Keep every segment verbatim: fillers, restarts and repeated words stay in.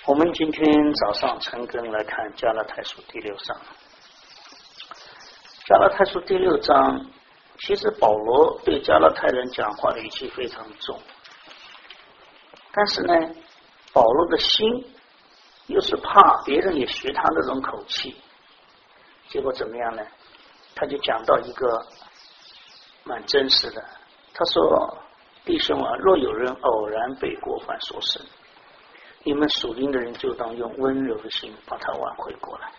我们今天早上陈根来看加拉太书第六章。加拉太书第六章，其实保罗对加拉太人讲话的语气非常重，但是呢，保罗的心又是怕别人也学他那种口气，结果怎么样呢？他就讲到一个蛮真实的，他说：“弟兄啊，若有人偶然被过犯所胜，你们属灵的人就当用温柔的心把他挽回过来。”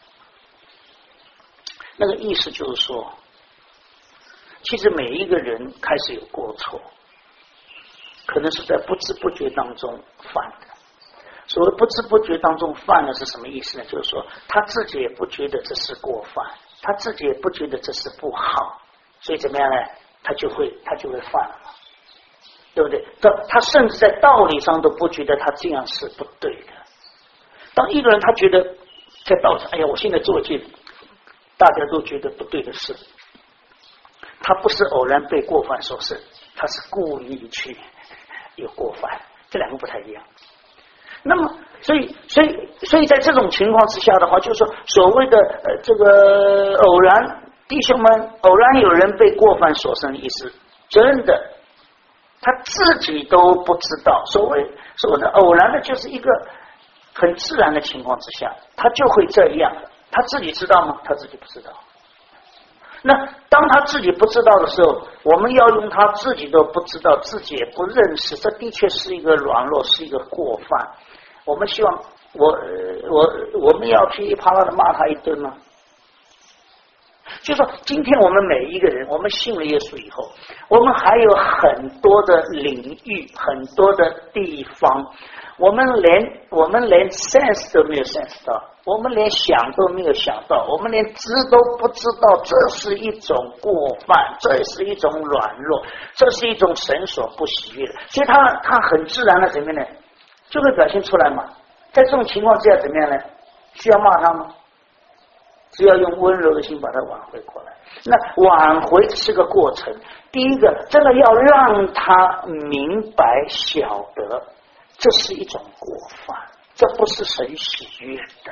那个意思就是说，其实每一个人开始有过错，可能是在不知不觉当中犯的。所谓不知不觉当中犯的是什么意思呢？就是说他自己也不觉得这是过犯，他自己也不觉得这是不好，所以怎么样呢？他就会他就会犯了，对不对？他他甚至在道理上都不觉得他这样是不对的。当一个人他觉得在道理上，哎呀，我现在做一件大家都觉得不对的事，他不是偶然被过犯所胜，他是故意去有过犯，这两个不太一样。那么，所以，所以，所以在这种情况之下的话，就是说，所谓的呃这个偶然，弟兄们，偶然有人被过犯所胜的意思，真的，他自己都不知道。所谓所谓的偶然的，就是一个很自然的情况之下，他就会这样。他自己知道吗？他自己不知道。那当他自己不知道的时候，我们要用他自己都不知道，自己也不认识，这的确是一个软弱，是一个过犯。我们希望我我我们要噼里啪啦的骂他一顿吗？就说今天我们每一个人，我们信了耶稣以后，我们还有很多的领域，很多的地方，我们连我们连 sense 都没有 sense 到，我们连想都没有想到，我们连知都不知道，这是一种过犯，这是一种软弱，这是一种神所不喜悦的，所以他他很自然的怎么样呢？就会表现出来嘛。在这种情况之下怎么样呢？需要骂他吗？只要用温柔的心把他挽回过来。那挽回是个过程，第一个真的要让他明白晓得这是一种过犯，这不是神喜悦的，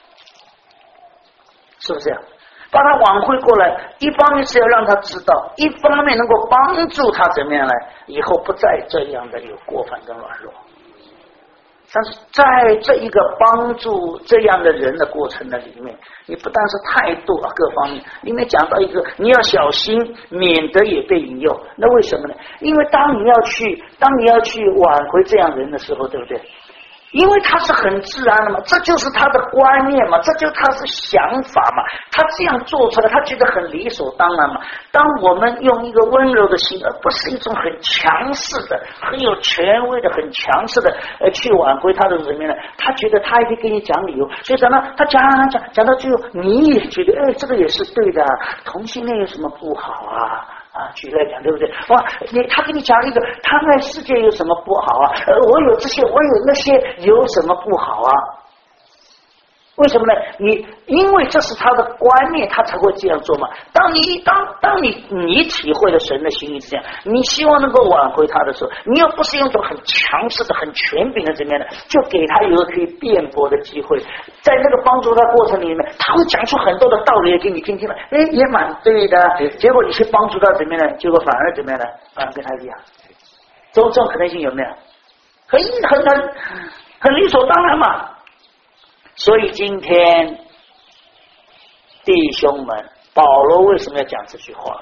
是不是这样？把他挽回过来，一方面是要让他知道，一方面能够帮助他怎么样来以后不再这样的有过犯跟软弱。但是在这一个帮助这样的人的过程的里面，你不但是态度啊各方面，里面讲到一个你要小心，免得也被引诱。那为什么呢？因为当你要去当你要去挽回这样人的时候，对不对？因为他是很自然的嘛，这就是他的观念嘛，这就是他是想法嘛，他这样做出来，他觉得很理所当然嘛。当我们用一个温柔的心，而不是一种很强势的、很有权威的、很强势的呃去挽回他的人面呢，他觉得他也可以跟你讲理由，所以讲呢，他讲讲讲到最后，你也觉得哎，这个也是对的，同性恋有什么不好啊？啊，举例来讲，对不对？哇，你他跟你讲一个，他在世界有什么不好啊？呃，我有这些，我有那些，有什么不好啊？为什么呢？你因为这是他的观念，他才会这样做嘛。当你当当你你体会了神的心意是这样，你希望能够挽回他的时候，你又不是用一种很强势的、很权柄的这面的，就给他有一个可以辩驳的机会。在那个帮助他过程里面，他会讲出很多的道理给你听，听了，哎，也蛮对的。结果你去帮助他怎么样呢？结果反而怎么样呢？反而跟他一样。这种这种可能性有没有？很很很很理所当然嘛。所以今天弟兄们，保罗为什么要讲这句话？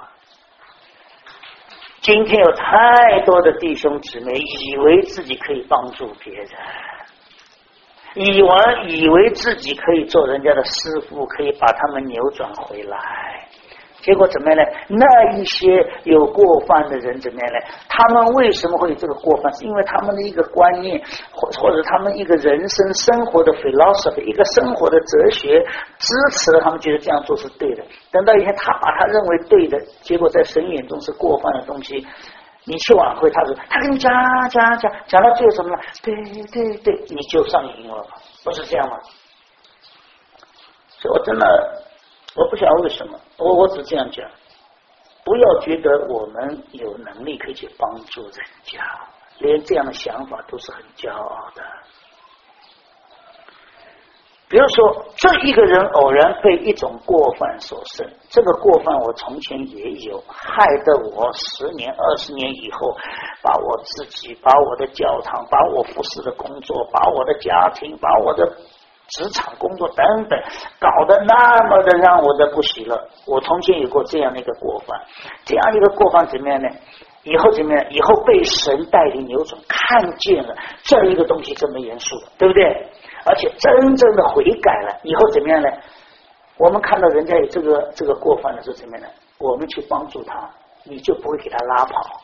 今天有太多的弟兄姊妹以为自己可以帮助别人，以为以为自己可以做人家的师傅，可以把他们扭转回来。结果怎么样呢？那一些有过犯的人怎么样呢？他们为什么会有这个过犯？是因为他们的一个观念，或或者他们一个人生生活的 philosophy， 一个生活的哲学支持了他们，觉得这样做是对的。等到一天他把他认为对的，结果在神眼中是过犯的东西，你去挽回他说，他跟你讲讲讲讲到最后什么呢？对对对，你就上瘾了，不是这样吗？所以我真的。我不晓得为什么，我我只这样讲，不要觉得我们有能力可以去帮助人家，连这样的想法都是很骄傲的。 比如说，这一个人偶然被一种过犯所胜，这个过犯我从前也有，害得我十年、二十年以后，把我自己、把我的教堂、把我服侍的工作、把我的家庭、把我的职场工作等等，搞得那么的让我的不喜乐。我从前有过这样的一个过犯，这样一个过犯怎么样呢？以后怎么样？以后被神带领扭转，看见了这一个东西这么严肃的，对不对？而且真正的悔改了，以后怎么样呢？我们看到人家有这个这个过犯的时候怎么样呢？我们去帮助他，你就不会给他拉跑。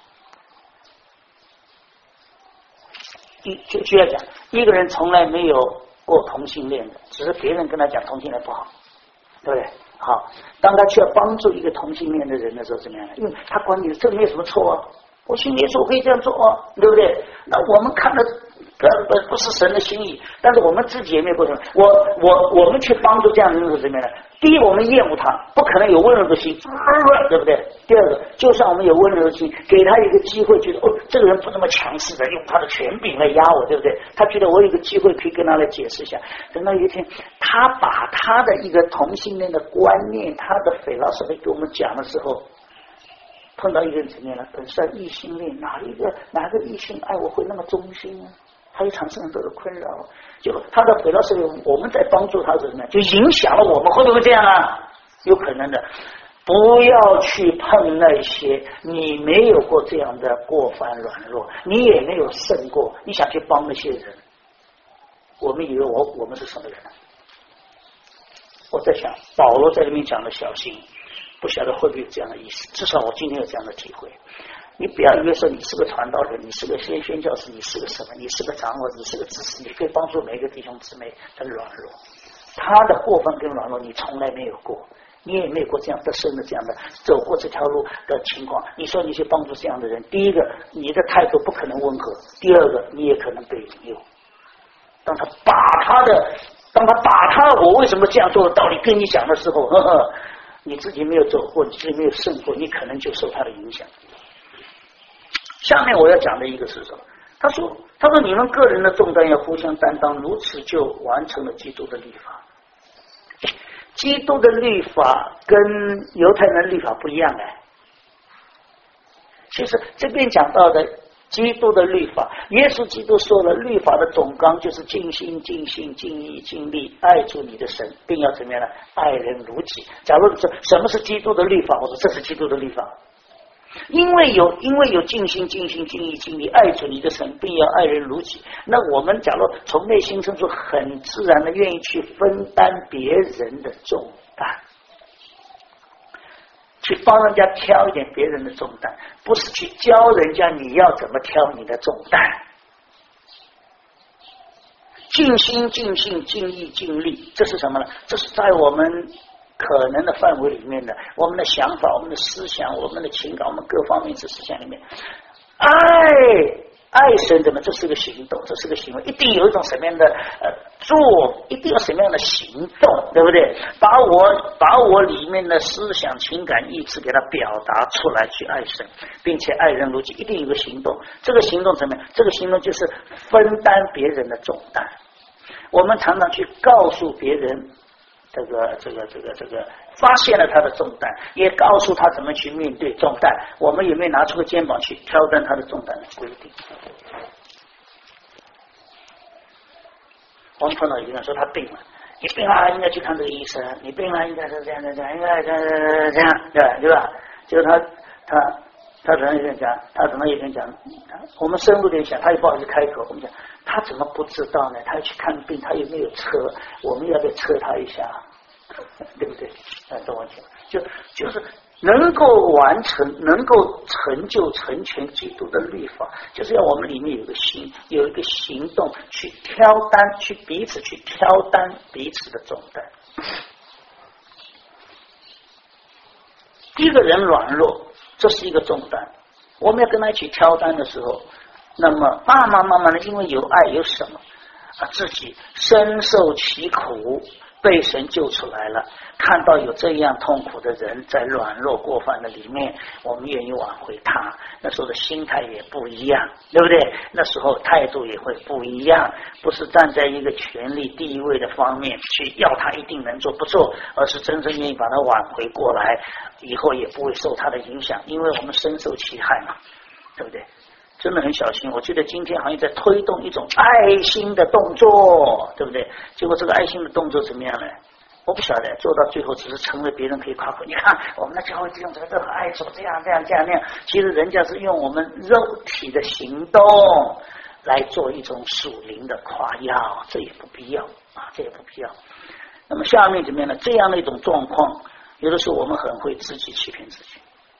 一就就要讲，一个人从来没有过同性恋的，只是别人跟他讲同性恋不好，对不对？好，当他去要帮助一个同性恋的人的时候怎么样呢？因为他管你这没有什么错啊，我信耶稣我可以这样做啊，对不对？那我们看了不不不是神的心意，但是我们自己也没有过程。我我我们去帮助这样的人是怎么样的？第一，我们厌恶他，不可能有温柔的心，对不对？第二个，就算我们有温柔的心，给他一个机会，觉得哦，这个人不那么强势的，用他的权柄来压我，对不对？他觉得我有一个机会可以跟他来解释一下。等到有一天，他把他的一个同性恋的观念，他的philosophy给我们讲的时候，碰到一个人怎么样呢？本身异性恋，哪一个哪个异性爱我会那么忠心呢？他就产生很多的困扰，就他的回到社会，我们在帮助他是什么？就影响了我们，会不会这样啊？有可能的。不要去碰那些你没有过这样的过犯软弱，你也没有胜过，你想去帮那些人，我们以为我我们是什么人？我在想，保罗在里面讲的小心，不晓得会不会有这样的意思？至少我今天有这样的体会。你不要以为说你是个传道人，你是个宣宣教师，你是个什么？你是个长老，你是个知识，你可以帮助每一个弟兄姊妹的软弱。他的过分跟软弱，你从来没有过，你也没有过这样得胜的这样的走过这条路的情况。你说你去帮助这样的人，第一个，你的态度不可能温和；第二个，你也可能被引诱。当他把他的，当他把他我为什么这样做的道理跟你讲的时候，呵呵，你自己没有走过，你自己没有胜过，你可能就受他的影响。下面我要讲的一个是什么？他说：“他说你们个人的重担要互相担当，如此就完成了基督的律法。基督的律法跟犹太人的律法不一样哎。其实这边讲到的基督的律法，耶稣基督说了，律法的总纲就是尽心、尽性、尽意、尽力爱主你的神，并要怎么样呢？爱人如己。假如说什么是基督的律法，我说这是基督的律法。”因为有因为有尽心尽心尽意尽力爱主你的神，并要爱人如己。那我们假如从内心深处很自然的愿意去分担别人的重担，去帮人家挑一点别人的重担，不是去教人家你要怎么挑你的重担。尽心尽性尽意尽力，这是什么呢？这是在我们可能的范围里面的，我们的想法、我们的思想、我们的情感、我们各方面之思想里面，爱爱神怎么？这是个行动，这是个行为，一定有一种什么样的呃做，一定有什么样的行动，对不对？把我把我里面的思想、情感、意志给它表达出来，去爱神，并且爱人如己，一定有个行动。这个行动怎么样？这个行动就是分担别人的重担。我们常常去告诉别人。这个这个这个这个发现了他的重担，也告诉他怎么去面对重担。我们有没有拿出个肩膀去挑担他的重担的规定？我们碰到一个人说他病了，你病了应该去看这个医生，你病了应该是这样这样，应该这样这样对对吧？就是他他他可能有点讲，他可能有点讲，我们深入点想，他也不好意思开口，我们讲。他怎么不知道呢？他要去看病，他有没有车？我们要不要车他一下？对不对？啊，懂我讲？就就是能够完成、能够成就、成全基督的律法，就是要我们里面有个心，有一个行动，去挑担，去彼此去挑担彼此的重担。一个人软弱，这是一个重担。我们要跟他一起挑担的时候。那么慢慢慢慢的，因为有爱有什么啊，自己深受其苦， 被神救出来了，看到有这样痛苦的人在软弱过犯的里面，我们愿意挽回他，那时候的心态也不一样，对不对？那时候态度也会不一样，不是站在一个权力地位的方面去要他一定能做不做，而是真正愿意把他挽回过来，以后也不会受他的影响，因为我们深受其害嘛，对不对？真的很小心。我觉得今天好像在推动一种爱心的动作，对不对？结果这个爱心的动作怎么样呢？我不晓得，做到最后只是成为别人可以夸口。你看我们的教会这种这个爱主这样这样这样那样，其实人家是用我们肉体的行动来做一种属灵的夸耀，这也不必要啊，这也不必要。那么下面怎么样呢？这样的一种状况，有的时候我们很会自己欺骗自己。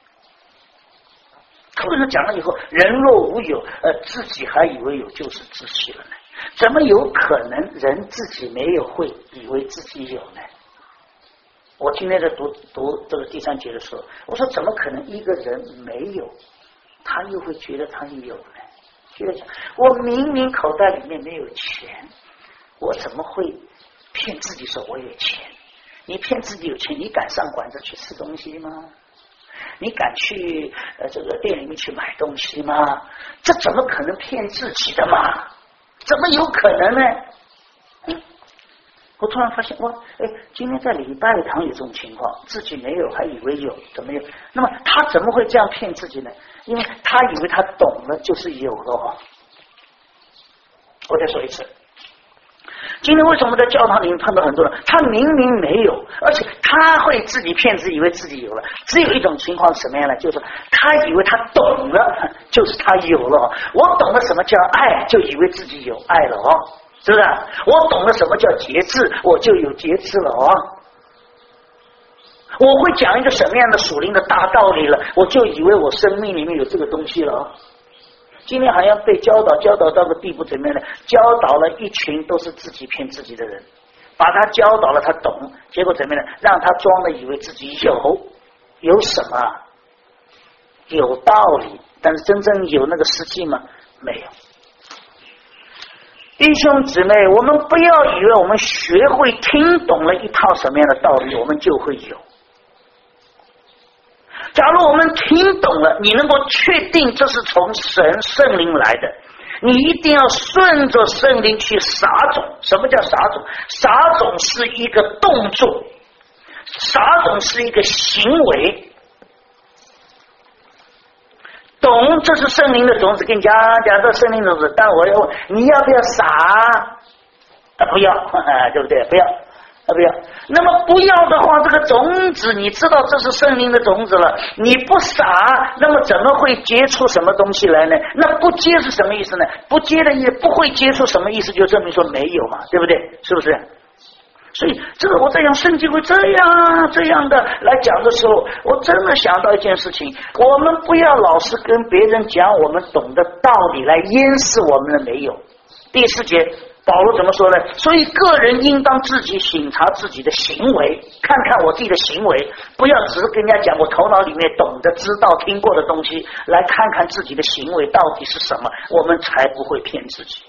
或者讲了以后，人若无有，呃，自己还以为有，就是自欺了呢？怎么有可能人自己没有会以为自己有呢？我今天在读读这个第三节的时候，我说怎么可能一个人没有，他又会觉得他有呢？觉得我明明口袋里面没有钱，我怎么会骗自己说我有钱？你骗自己有钱，你敢上馆子去吃东西吗？你敢去呃这个店里面去买东西吗？这怎么可能骗自己的嘛？怎么有可能呢？嗯，我突然发现哇，哎，今天在礼拜堂有这种情况，自己没有还以为有，怎么有？那么他怎么会这样骗自己呢？因为他以为他懂了就是有了哦。我再说一次。今天为什么在教堂里面碰到很多人，他明明没有，而且他会自己骗自己以为自己有了。只有一种情况是什么样呢？就是他以为他懂了，就是他有了。我懂了什么叫爱，就以为自己有爱了哦，是不是？我懂了什么叫节制，我就有节制了哦。我会讲一个什么样的属灵的大道理了，我就以为我生命里面有这个东西了哦。今天好像被教导教导到个地步怎么样呢？教导了一群都是自己骗自己的人，把他教导了他懂，结果怎么样呢？让他装的以为自己有，有什么？有道理，但是真正有那个实际吗？没有。弟兄姊妹，我们不要以为我们学会听懂了一套什么样的道理，我们就会有。假如我们听懂了，你能够确定这是从神圣灵来的，你一定要顺着圣灵去撒种。什么叫撒种？撒种是一个动作，撒种是一个行为。懂，这是圣灵的种子，跟你讲讲这圣灵的种子，但我要问你要不要撒？啊，不要，啊，对不对？不要。啊，不要。那么不要的话，这个种子你知道这是圣灵的种子了，你不撒，那么怎么会结出什么东西来呢？那不结是什么意思呢？不结的意思，不会结出什么意思，就证明说没有嘛，对不对？是不是？所以这个我在讲圣经会这样这样的来讲的时候，我真的想到一件事情，我们不要老是跟别人讲我们懂的道理来掩饰我们的没有。第四节保罗怎么说呢？所以个人应当自己省察自己的行为，看看我自己的行为，不要只是跟人家讲我头脑里面懂得知道听过的东西，来看看自己的行为到底是什么，我们才不会骗自己。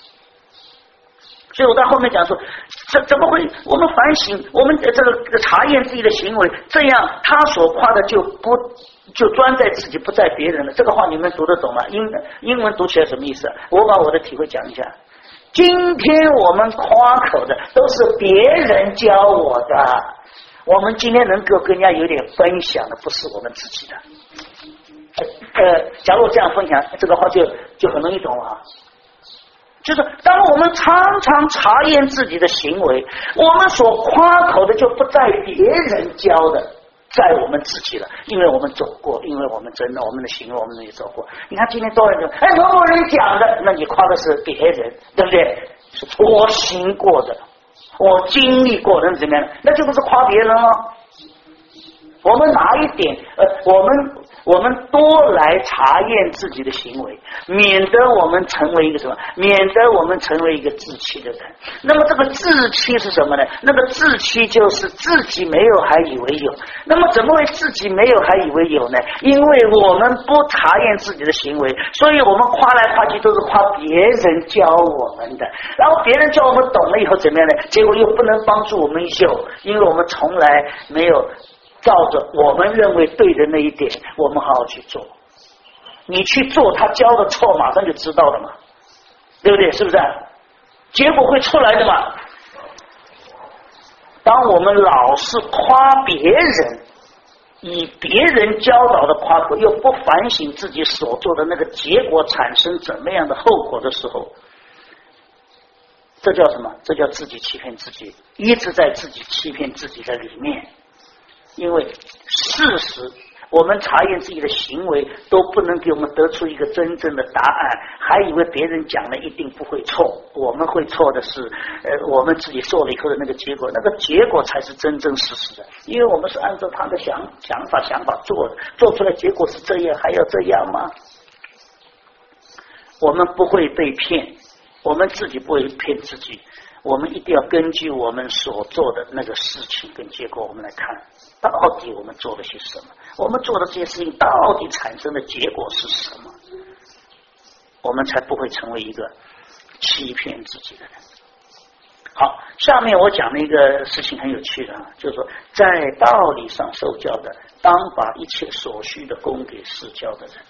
所以我到后面讲说，这怎么会？我们反省，我们这个查验自己的行为，这样他所夸的就不就专在自己，不在别人了。这个话你们读得懂吗？英英文读起来什么意思？我把我的体会讲一下。今天我们夸口的都是别人教我的，我们今天能够跟人家有点分享的，不是我们自己的。呃，假如这样分享，这个话就就很容易懂了啊。就是当我们常常查验自己的行为，我们所夸口的就不在别人教的，在我们自己了，因为我们走过，因为我们真的我们的行为我们也走过。你看今天多少人，哎，某某人讲的，那你夸的是别人，对不对？是我行过的，我经历过的怎么样？那就不是夸别人了。 我们哪一点呃，我们我们多来查验自己的行为，免得我们成为一个什么？免得我们成为一个自欺的人。那么这个自欺是什么呢？那个自欺就是自己没有还以为有。那么怎么会自己没有还以为有呢？因为我们不查验自己的行为，所以我们夸来夸去都是夸别人教我们的，然后别人教我们懂了以后怎么样呢？结果又不能帮助我们有，因为我们从来没有照着我们认为对的那一点我们好好去做。你去做他教的错马上就知道了嘛，对不对？是不是？结果会出来的嘛。当我们老是夸别人，以别人教导的夸口，又不反省自己所做的那个结果产生怎么样的后果的时候，这叫什么？这叫自己欺骗自己，一直在自己欺骗自己的里面。因为事实我们查验自己的行为都不能给我们得出一个真正的答案，还以为别人讲了一定不会错，我们会错的是呃，我们自己做了以后的那个结果，那个结果才是真真实实的，因为我们是按照他的想想法想法做的，做出来结果是这样，还要这样吗？我们不会被骗，我们自己不会骗自己，我们一定要根据我们所做的那个事情跟结果，我们来看到底我们做了些什么，我们做的这些事情到底产生的结果是什么，我们才不会成为一个欺骗自己的人。好，下面我讲的一个事情很有趣的，就是说在道理上受教的，当把一切所需的供给施教的人。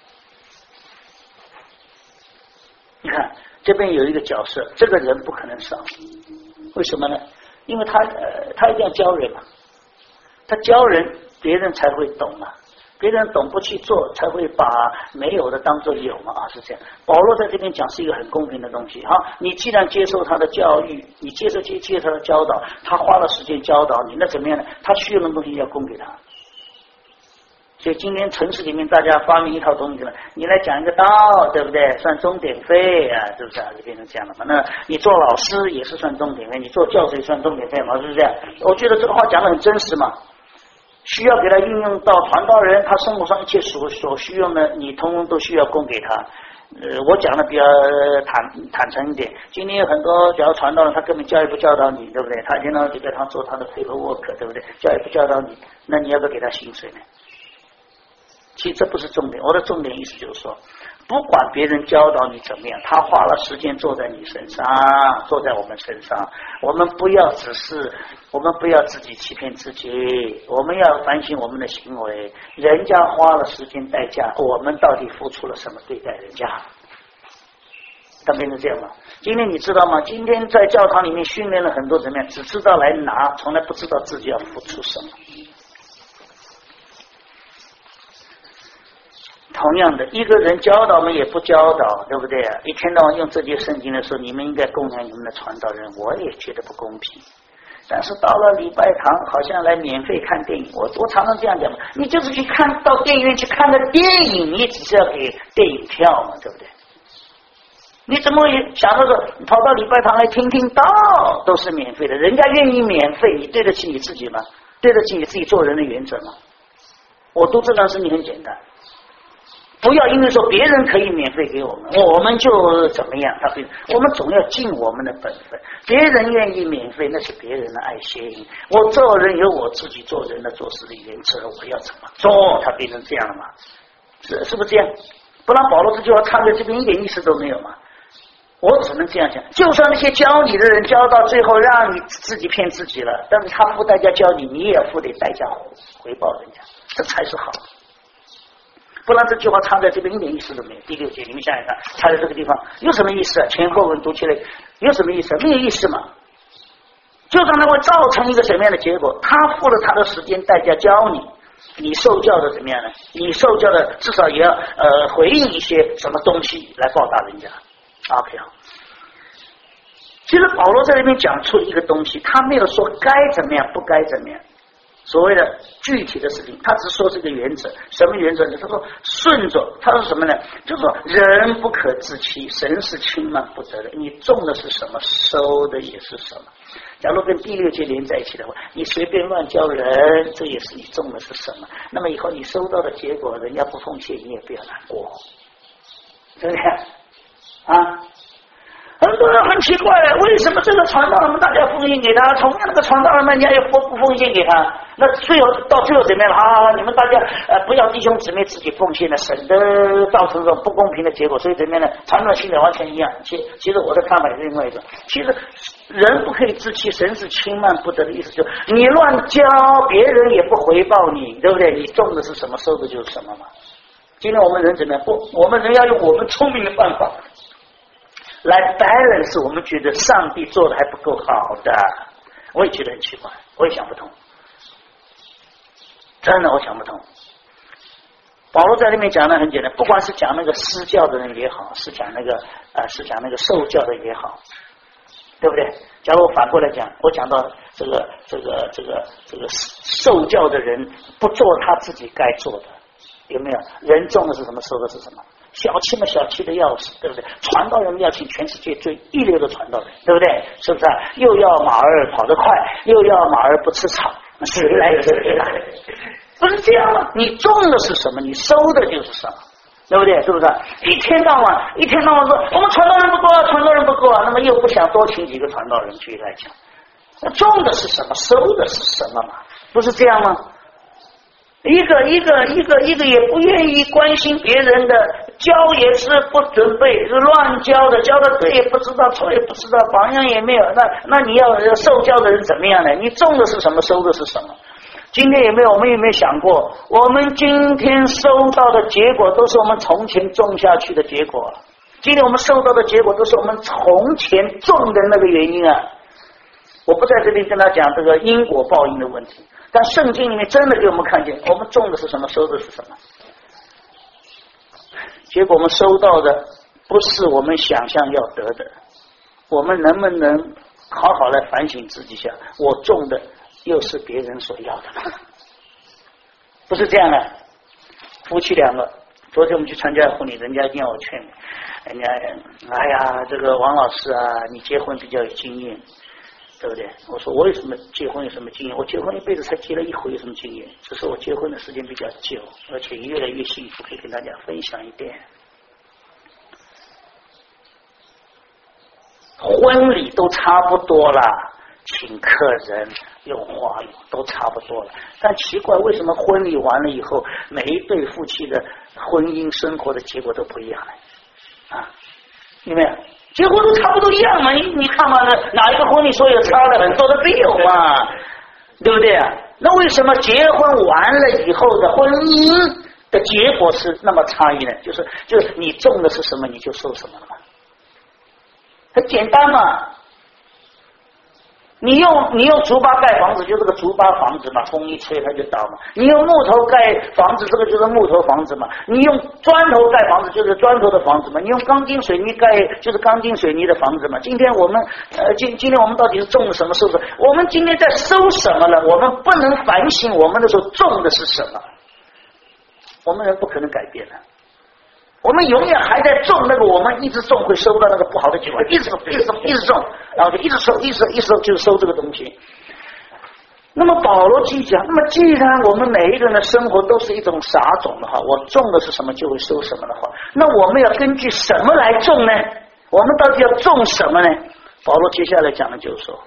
你看这边有一个角色，这个人不可能少，为什么呢？因为他呃，他一定要教人嘛，他教人别人才会懂嘛，别人懂不去做，才会把没有的当作有嘛，啊，是这样。保罗在这边讲是一个很公平的东西哈，你既然接受他的教育，你接受接接受他的教导，他花了时间教导你，那怎么样呢？他需要的东西要供给他。所以今天城市里面大家发明一套东西了，你来讲一个道，对不对？算钟点费啊，是不是啊？就变成这样了嘛。那你做老师也是算钟点费，你做教授也算钟点费嘛，是不是这样？我觉得这个话讲得很真实嘛。需要给他运用到传道人，他生活上一切所所需用的，你通通都需要供给他。呃，我讲的比较坦坦诚一点，今天有很多假如传道人，他根本教育不教导你，对不对？他一天到晚就叫他做他的 paperwork， 对不对？教育不教导你，那你要不要给他薪水呢？其实这不是重点，我的重点意思就是说，不管别人教导你怎么样，他花了时间坐在你身上，坐在我们身上，我们不要只是，我们不要自己欺骗自己，我们要反省我们的行为，人家花了时间代价，我们到底付出了什么对待人家？他变成这样吗？今天你知道吗？今天在教堂里面训练了很多怎么样，只知道来拿，从来不知道自己要付出什么。同样的，一个人教导我们也不教导，对不对啊？一天到晚用这些圣经的时候，你们应该供养你们的传道人，我也觉得不公平。但是到了礼拜堂，好像来免费看电影，我我常常这样讲嘛，你就是去看到电影院去看个电影，你只是要给电影票嘛，对不对？你怎么会想到说跑到礼拜堂来听听道都是免费的？人家愿意免费，你对得起你自己吗？对得起你自己做人的原则吗？我读这段圣经很简单。不要因为说别人可以免费给我们，我们就怎么样？他不，我们总要尽我们的本分。别人愿意免费，那是别人的爱心。我做人有我自己做人的做事的原则，我要怎么做？他变成这样了嘛？是是不是这样？不然保罗这句话唱在这边一点意思都没有嘛？我只能这样讲，就算那些教你的人教到最后让你自己骗自己了，但是他付代价教你，你也要付点代价回报人家，这才是好。不然这句话插在这边一点意思都没有。第六节你们想想看，插在这个地方有什么意思啊？前后文读起来有什么意思啊？没有意思嘛。就算它会造成一个什么样的结果，他付了他的时间代价教你，你受教的怎么样呢？你受教的至少也要呃回应一些什么东西来报答人家。OK 好。其实保罗在这边讲出一个东西，他没有说该怎么样不该怎么样， 所谓的具体的事情，他只说这个原则。什么原则呢？他说顺着，他说什么呢？就是说人不可自欺，神是轻慢不得的。你种的是什么，收的也是什么。假如跟第六节连在一起的话，你随便乱教人，这也是你种的是什么。那么以后你收到的结果，人家不奉献，你也不要难过，对不对啊？很多人很奇怪，为什么这个传道人们大家奉献给他，同样那个传道人们人家又不不奉献给他？那最后到最后怎么样？啊，你们大家呃不要弟兄姊妹自己奉献了，省得造成这种不公平的结果。所以怎么样呢？传道性质完全一样。其其实我的看法是另外一种。其实人不可以自欺，神是轻慢不得的意思，就你乱教，别人也不回报你，对不对？你种的是什么，收的就是什么嘛。今天我们人怎么样？不，我们人要用我们聪明的办法来 balance 我们觉得上帝做的还不够好的。我也觉得很奇怪，我也想不通，真的我想不通。保罗在里面讲的很简单，不管是讲那个施教的人也好，是讲那个呃是讲那个受教的也好，对不对？假如我反过来讲，我讲到这个这个这个这个受教的人不做他自己该做的，有没有？人种的是什么，收的是什么？小气嘛，小气的要死，对不对？传道人要请全世界最一流的传道人，对不对？是不是、啊？又要马儿跑得快，又要马儿不吃草，谁来谁来？不是这样吗？你种的是什么，你收的就是什么，对不对？是不是、啊？一天到晚，一天到晚说我们传道人不够啊，传道人不够啊，那么又不想多请几个传道人去来讲，那种的是什么，收的是什么嘛？不是这样吗？一个一个一个一个也不愿意关心别人的，教也是不准备，是乱教的，教的对也不知道，错也不知道，榜样也没有。那那你要受教的人怎么样呢？你种的是什么，收的是什么？今天有没有？我们有没有想过，我们今天收到的结果都是我们从前种下去的结果。今天我们受到的结果都是我们从前种的那个原因啊。我不在这里跟他讲这个因果报应的问题，但圣经里面真的给我们看见，我们种的是什么，收的是什么。结果我们收到的不是我们想象要得的，我们能不能好好来反省自己一下，我种的又是别人所要的吗？不是这样的。夫妻两个，昨天我们去参加婚礼，人家一定要我劝人家，哎呀，这个王老师啊，你结婚比较有经验，对不对？我说我有什么结婚有什么经验？我结婚一辈子才结了一回，有什么经验？只是我结婚的时间比较久，而且越来越幸福，可以跟大家分享一点。婚礼都差不多了，请客人用花语都差不多了，但奇怪，为什么婚礼完了以后，每一对夫妻的婚姻生活的结果都不一样了啊？有没有？结婚都差不多一样嘛，你你看嘛，哪一个婚礼说有差的很多的没有嘛，对不对啊？那为什么结婚完了以后的婚姻的结果是那么差异呢？就是就是你种的是什么，你就收什么了嘛，很简单嘛。你用你用竹筏盖房子，就这个竹筏房子嘛，风一吹它就倒嘛。你用木头盖房子，这个就是木头房子嘛。你用砖头盖房子，就是砖头的房子嘛。你用钢筋水泥盖，就是钢筋水泥的房子嘛。今天我们呃，今今天我们到底是种了什么，收什么？我们今天在收什么了？我们不能反省我们的时候种的是什么。我们人不可能改变的。我们永远还在种那个，我们一直种会收到那个不好的结果，一直一直一直种，然后就一直收，一直一直收，就是收这个东西。那么保罗继续讲，那么既然我们每一个人的生活都是一种撒种的话，我种的是什么就会收什么的话，那我们要根据什么来种呢？我们到底要种什么呢？保罗接下来讲的就是说，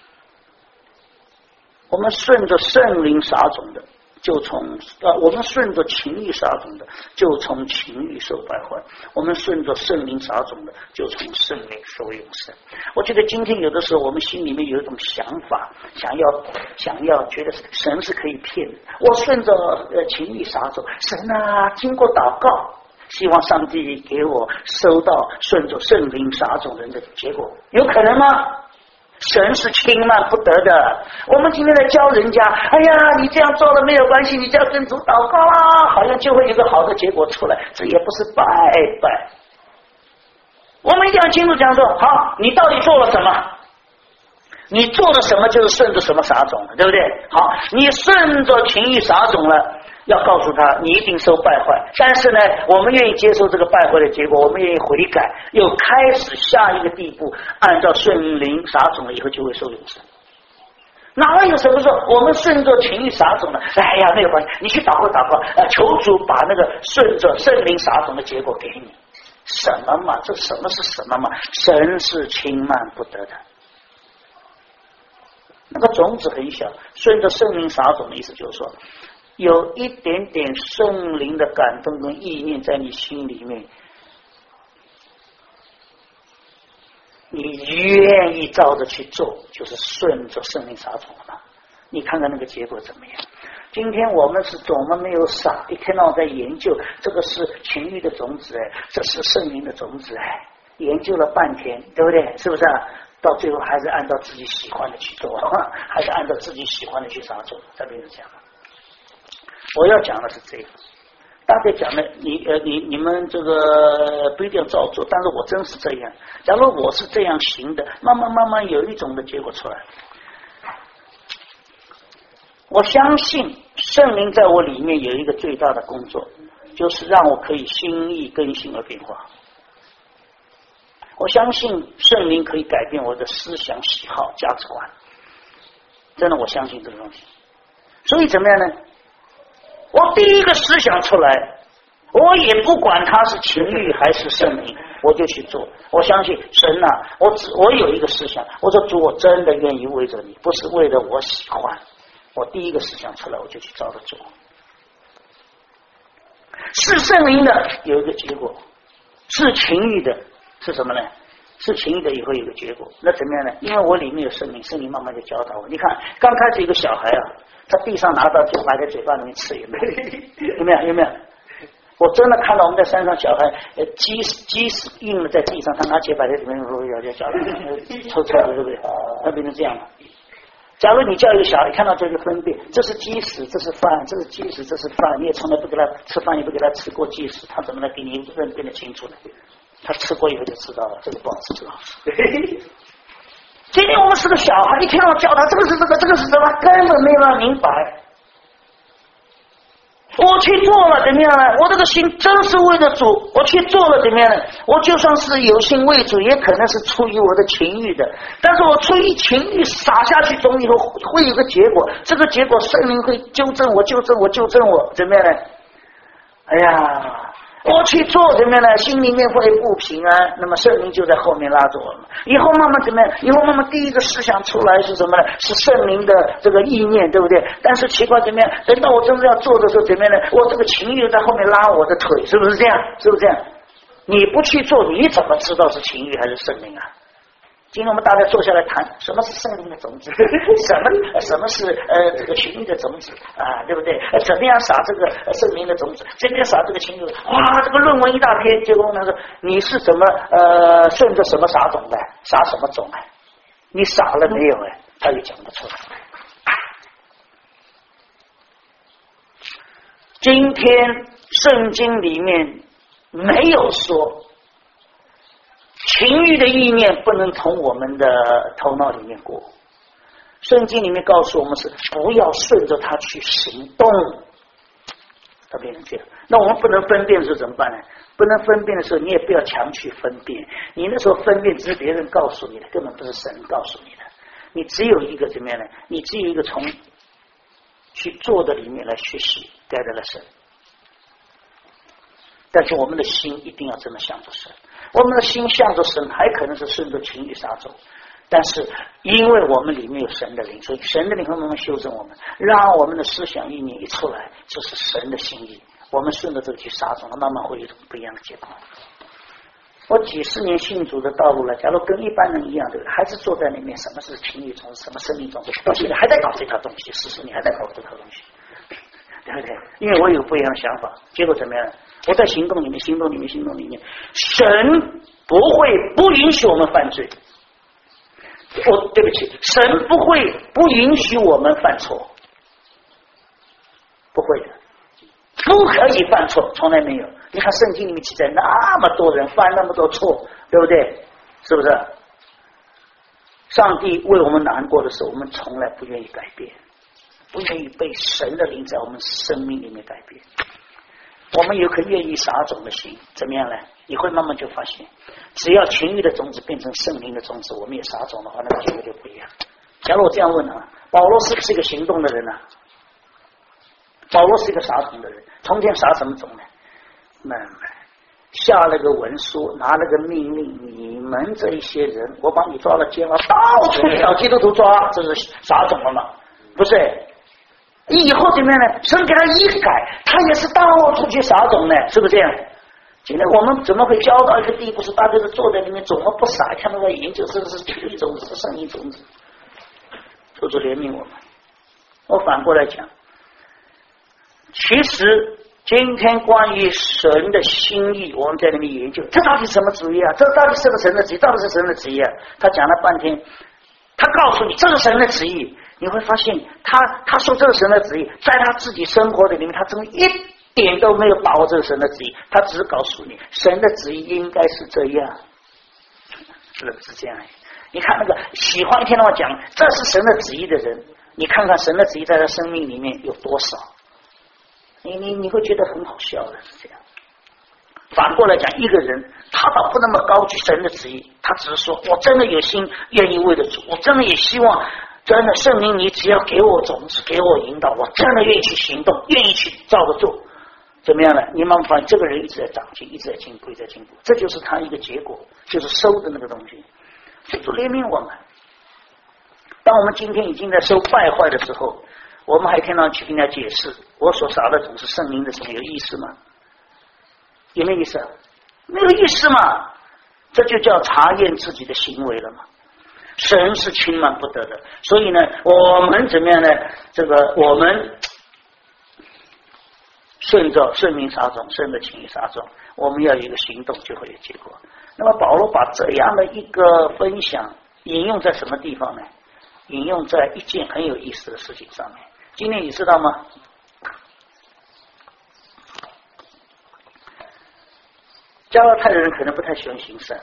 我们顺着圣灵撒种的，就从呃，我们顺着情欲撒种的，就从情欲受败坏；我们顺着圣灵撒种的，就从圣灵受永生。我觉得今天有的时候我们心里面有一种想法，想要想要觉得神是可以骗的。我顺着呃情欲撒种，神啊，经过祷告，希望上帝给我收到顺着圣灵撒种人的结果，有可能吗？神是轻慢不得的。我们今天在教人家，哎呀，你这样做了没有关系，你只要跟主祷告啊，好像就会有个好的结果出来，这也不是拜拜。我们一定要清楚讲说，好，你到底做了什么？ 你做的什么就是顺着什么撒种了，对不对？好，你顺着情欲撒种了，要告诉他你一定受败坏，但是呢，我们愿意接受这个败坏的结果，我们愿意悔改，又开始下一个地步，按照顺灵撒种了以后就会受永生。哪有什么说我们顺着情欲撒种了？哎呀，没有关系，你去祷告祷告，呃，求主把那个顺着圣灵撒种的结果给你。什么嘛？这什么是什么嘛？神是轻慢不得的。那个种子很小，顺着圣灵撒种的意思就是说，有一点点圣灵的感动跟意念在你心里面，你愿意照着去做，就是顺着圣灵撒种了嘛。你看看那个结果怎么样？今天我们是我们没有傻，一天到晚在研究这个是情欲的种子，哎，这是圣灵的种子，哎，研究了半天，对不对？是不是啊？到最后还是按照自己喜欢的去做，还是按照自己喜欢的去撒种，这边是这样。我要讲的是这个，大概讲的你呃你你们这个不一定要照做，但是我真是这样。假如我是这样行的，慢慢慢慢有一种的结果出来。我相信圣灵在我里面有一个最大的工作，就是让我可以心意更新而变化。我相信圣灵可以改变我的思想、喜好、价值观，真的我相信这个东西。所以怎么样呢？我第一个思想出来，我也不管它是情欲还是圣灵，我就去做。我相信神啊，我只我有一个思想，我说主，我真的愿意为着你，不是为了我喜欢。我第一个思想出来，我就去照着做。是圣灵的有一个结果，是情欲的是什么呢？是情欲的以后有个结果，那怎么样呢？因为我里面有圣灵，圣灵慢慢就教导我。你看，刚开始一个小孩啊，他地上拿到就摆在嘴巴里面吃，有没有？有没有？有没有？我真的看到我们在山上小孩，呃，鸡鸡屎硬了在地上，他拿起摆在里面，要要叫抽抽的，对不对？那变成这样了。假如你叫一个小孩看到这个分辨，这是鸡屎，这是饭，这是鸡屎，这是饭，你也从来不给他吃饭，也不给他吃过鸡屎，他怎么能给你认辨得清楚呢？他吃过以后就知道了，这个不好吃，这个好吃。今天我们是个小孩，一天到晚教他这个是这个，这个是什么，根本没有办法明白。我去做了怎么样呢？我这个心真是为了主，我去做了怎么样呢？我就算是有心为主，也可能是出于我的情欲的，但是我出于情欲撒下去种以后会有个结果，这个结果圣灵会纠正我纠正我纠正我怎么样呢？哎呀，我去做怎么样呢？心里面会不平安，那么圣灵就在后面拉着我们。以后慢慢怎么样？以后慢慢第一个思想出来是什么呢？是圣灵的这个意念，对不对？但是奇怪怎么样？等到我真正要做的时候怎么样呢？我这个情欲在后面拉我的腿，是不是这样？是不是这样？你不去做，你怎么知道是情欲还是圣灵啊？今天我们大家坐下来谈什么是圣灵的种子，什么什么是呃这个情欲的种子啊，对不对？怎么样撒这个圣灵的种子？这边撒这个情欲，哇，这个论文一大篇，结果呢说你是怎么呃顺着什么撒种的，撒什么种啊？你撒了没有？哎，他就讲不出来。今天圣经里面没有说。情欲的意念不能从我们的头脑里面过，圣经里面告诉我们是不要顺着它去行动，它变成这样。那我们不能分辨的时候怎么办呢？不能分辨的时候，你也不要强去分辨。你那时候分辨只是别人告诉你的，根本不是神告诉你的。你只有一个怎么样呢？你只有一个从去做的里面来学习，带来了神。但是我们的心一定要这么想着神。我们的心向着神，还可能是顺着情欲撒种，但是因为我们里面有神的灵，所以神的灵会慢慢修正我们，让我们的思想意念一出来，这是神的心意。我们顺着这个去撒种，慢慢会有一种不一样的结果。我几十年信主的道路了，假如跟一般人一样，对不对？还是坐在里面，什么是情欲种子，什么生命种子，到现在还在搞这套东西，四十年还在搞这套东西，对不对？因为我有不一样的想法，结果怎么样？我在行动里面，行动里面，行动里面，神不会不允许我们犯罪。我对不起，神不会不允许我们犯错，不会的，不可以犯错，从来没有。你看圣经里面记载那么多人犯那么多错，对不对？是不是？ 上帝为我们难过的时候，我们从来不愿意改变，不愿意被神的灵在我们生命里面改变。我们有颗愿意撒种的心，怎么样呢？你会慢慢就发现，只要情欲的种子变成圣灵的种子，我们也撒种的话，那个结果就不一样。假如我这样问啊，保罗是不是一个行动的人呢、啊？保罗是一个撒种的人，从前撒什么种呢？慢慢下了个文书，拿了个命令，你们这一些人，我把你抓了监牢，到处找基督徒抓，这是撒种了嘛？不是。以后怎么样呢？神给他一改，他也是到处去撒种呢，是不是这样？今天我们怎么会教到一个地步，是大家都坐在里面，怎么不撒？看到在研究这是情欲种子，是圣灵种子。求主怜悯我们。我反过来讲，其实今天关于神的心意，我们在里面研究，这到底什么旨意啊？这到底是不是神的旨意？到底是神的旨意啊？他讲了半天，他告诉你这是神的旨意。你会发现他他说这是神的旨意，在他自己生活的里面，他真的一点都没有把握这是神的旨意，他只是告诉你神的旨意应该是这样，是不是这样？你看那个喜欢一天到晚讲这是神的旨意的人，你看看神的旨意在他生命里面有多少，你你你会觉得很好笑的，是这样。反过来讲，一个人他倒不那么高举神的旨意，他只是说我真的有心愿意为了主，我真的也希望真的圣灵你只要给我种子，给我引导，我真的愿意去行动，愿意去照着做，怎么样呢？你慢慢发现这个人一直在长进，一直在进步，一直在进步，这就是他一个结果，就是收的那个东西。所以主怜悯我们，当我们今天已经在收败坏的时候，我们还天天去跟人家解释我所撒的种是圣灵的种，有意思吗？有没有意思？没有意思嘛，这就叫查验自己的行为了嘛。神是轻慢不得的，所以呢，我们怎么样呢？这个我们顺着圣灵撒种，顺着情欲撒种，我们要有一个行动，就会有结果。那么保罗把这样的一个分享引用在什么地方呢？引用在一件很有意思的事情上面。今天你知道吗？加拉太人可能不太喜欢行善，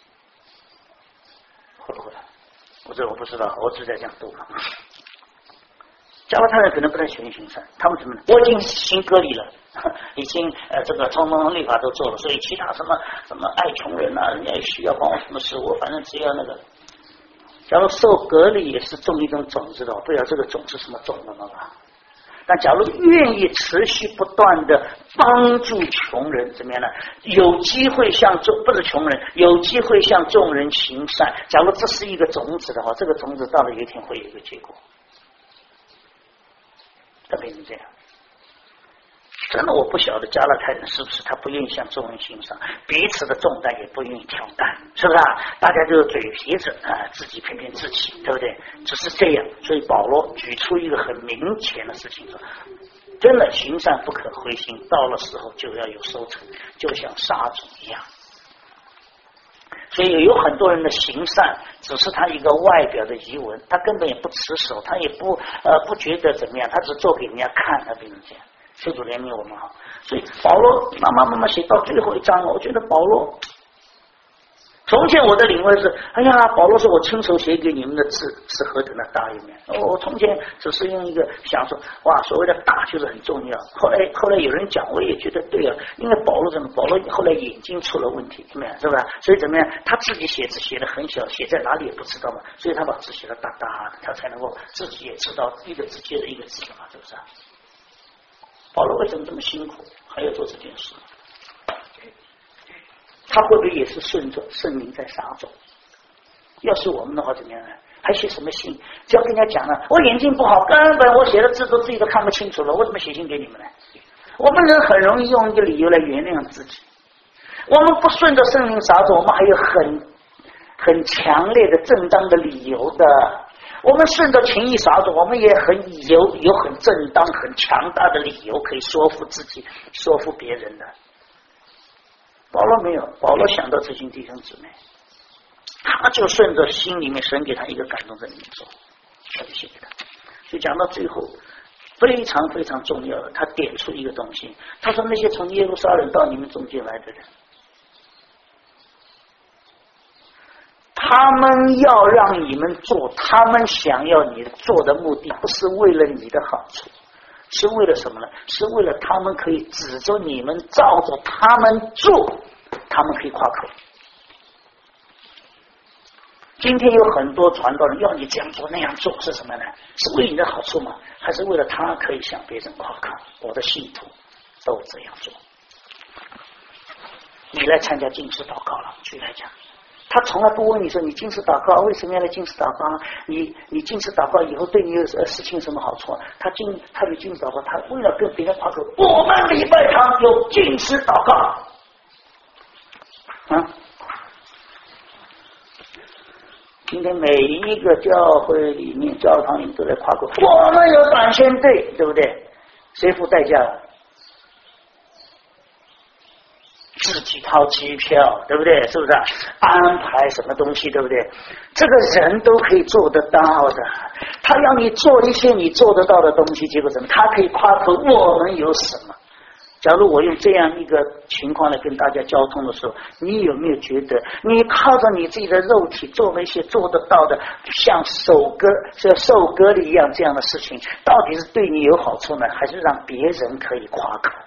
会不会？我这我不知道，我只是在讲道嘛。加拉太人可能不太喜欢行善，他们怎么呢？我已经行割礼了，已经呃这个通通律法都做了，所以其他什么什么爱穷人啊，人家需要帮我什么事，我反正只要那个。假如受割礼也是种一种种子的，不知道这个种是什么种的嘛？但假如愿意持续不断的帮助穷人，怎么样呢？有机会向众不是穷人，有机会向众人行善。假如这是一个种子的话，这个种子到了有一天会有一个结果，它变成这样。真的我不晓得加拉太人是不是他不愿意向众人行善，彼此的重担也不愿意挑担，是不是啊？大家就是嘴皮子啊，自己偏偏自己，对不对？只是这样，所以保罗举出一个很明显的事情说，真的行善不可灰心，到了时候就要有收成，就像撒种一样。所以有很多人的行善只是他一个外表的仪文，他根本也不持守，他也不呃不觉得怎么样，他只做给人家看，他变成这样。求主怜悯我们好，所以保罗慢慢慢慢写到最后一章，我觉得保罗从前我的领会是，哎呀，保罗说我亲手写给你们的字是何等的大一面。哦，我从前只是用一个想说，哇，所谓的大就是很重要。后来后来有人讲，我也觉得对啊，因为保罗怎么，保罗后来眼睛出了问题，怎么样，是吧？所以怎么样，他自己写字写的很小，写在哪里也不知道嘛，所以他把字写的大大的，他才能够自己也知道一个字接着一个字嘛，是不是？保罗为什么这么辛苦，还要做这件事？他会不会也是顺着圣灵在撒种？要是我们的话怎么样呢？还写什么信？只要跟人家讲了，我眼睛不好，根本我写的字都自己都看不清楚了，我怎么写信给你们呢？我们人很容易用一个理由来原谅自己。我们不顺着圣灵撒种，我们还有很很强烈的正当的理由的。我们顺着情意撒种，我们也很有有很正当、很强大的理由可以说服自己、说服别人的。保罗没有，保罗想到这群弟兄姊妹，他就顺着心里面神给他一个感动在里面做，他就写给他。所以讲到最后，非常非常重要的，他点出一个东西，他说那些从耶路撒冷到你们中间来的人，他他们要让你们做他们想要你做的目的，不是为了你的好处，是为了什么呢？是为了他们可以指着你们，照着他们做，他们可以夸口。今天有很多传道人要你这样做那样做，是什么呢？是为你的好处吗？还是为了他可以向别人夸口？我的信徒都这样做。你来参加禁食祷告了，举来讲，他从来不问你说你禁食祷告为什么要来禁食祷告？你你禁食祷告以后对你有事情什么好处？他禁他有禁食祷告，他为了跟别人夸口，我们礼拜堂有禁食祷告啊。今天每一个教会里面、教堂里面都在夸口，我们有短宣队，对不对？谁付代价了？自己掏机票，对不对？是不是？安排什么东西，对不对？这个人都可以做得到的。他要你做一些你做得到的东西，结果怎么？他可以夸口我们有什么？假如我用这样一个情况来跟大家交通的时候，你有没有觉得你靠着你自己的肉体做了一些做得到的像受割像受割礼一样这样的事情，到底是对你有好处呢，还是让别人可以夸口？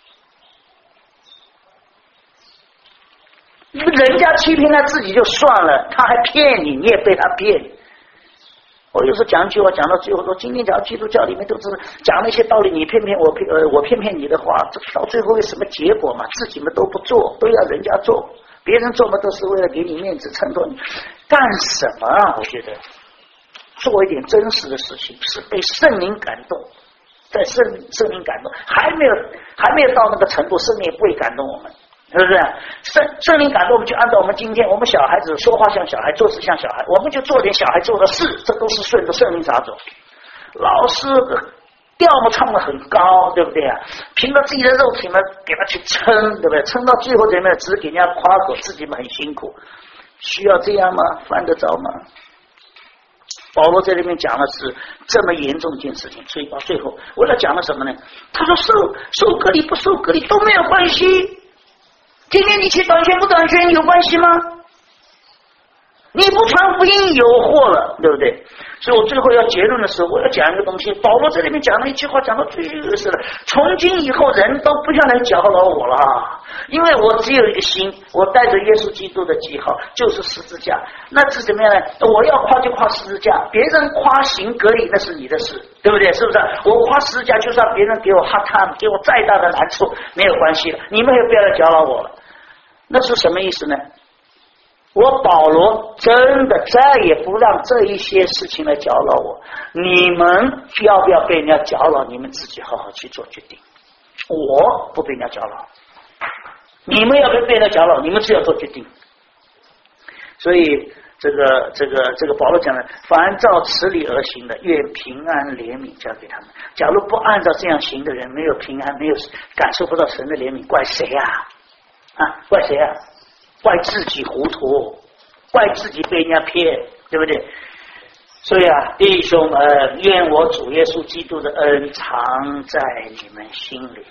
人家欺骗他自己就算了，他还骗你，你也被他骗。我有时候讲一句话讲到最后说，今天讲基督教里面都是讲那些道理，你骗骗我骗呃我骗骗你的话，这到最后有什么结果嘛？自己们都不做，都要人家做，别人做嘛都是为了给你面子衬托你，干什么啊？我觉得做一点真实的事情，是被圣灵感动，在圣圣灵感动，还没有还没有到那个程度，圣灵也不会感动我们。是不是圣圣灵感动我们，就按照我们今天我们小孩子说话像小孩，做事像小孩，我们就做点小孩做的事，这都是顺着圣灵撒走。老师调嘛唱的很高，对不对啊？凭着自己的肉体嘛给他去撑，对不对？撑到最后怎么样？只给人家夸口，自己们很辛苦，需要这样吗？犯得着吗？保罗在里面讲的是这么严重一件事情，所以到最后为了讲了什么呢？他说受受割礼不受割礼都没有关系。今天你去短宣不短宣有关系吗？你不传福音有祸了，对不对？所以我最后要结论的时候，我要讲一个东西。保罗在里面讲了一句话，讲到最有意思了。从今以后，人都不要来搅扰我了，因为我只有一个心，我带着耶稣基督的记号，就是十字架。那是怎么样呢？我要夸就夸十字架，别人夸行割礼那是你的事，对不对？是不是？我夸十字架，就算别人给我 hard time， 给我再大的难处，没有关系了，你们也不要来搅扰我了。那是什么意思呢？我保罗真的再也不让这一些事情来搅扰我，你们要不要被人家搅扰，你们自己好好去做决定。我不被人家搅扰，你们要不要被人家搅扰，你们自己要做决定。所以这个这个这个保罗讲的，凡照此理而行的，愿平安怜悯交给他们。假如不按照这样行的人，没有平安，没有感受不到神的怜悯，怪谁呀？啊，怪谁啊？怪自己糊涂，怪自己被人家骗，对不对？所以啊，弟兄们，愿我主耶稣基督的恩常在你们心里。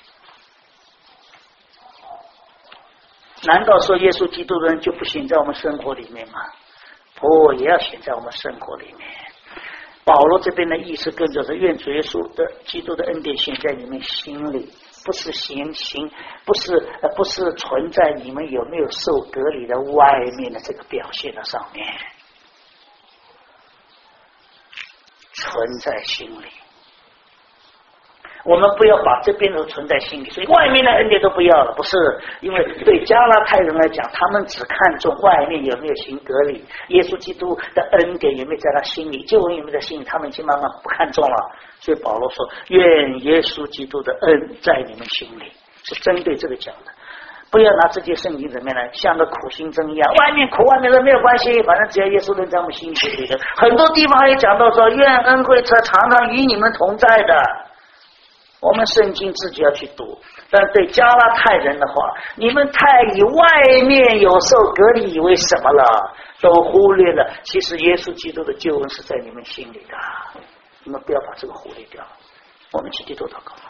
难道说耶稣基督的人就不显在我们生活里面吗？不，也要显在我们生活里面。保罗这边的意思更就是愿主耶稣的基督的恩典显在你们心里，不是行行，不是呃不是存在你们有没有受割礼的外面的这个表现的上面，存在心里。我们不要把这边的存在心里，所以外面的恩典都不要了，不是？因为对加拉太人来讲，他们只看重外面有没有行割礼，耶稣基督的恩典有没有在他心里，救恩有没有在心里，他们已经慢慢不看重了。所以保罗说，愿耶稣基督的恩在你们心里，是针对这个讲的。不要拿这些圣经怎么样呢？像个苦行僧一样，外面苦外面的没有关系，反正只要耶稣能在我们心里就可以的。很多地方还有讲到说，愿恩惠常常与你们同在的。我们圣经自己要去读，但对加拉太人的话，你们太以外面有受割礼以为什么了，都忽略了其实耶稣基督的救恩是在你们心里的，你们不要把这个忽略掉。我们起低头祷告。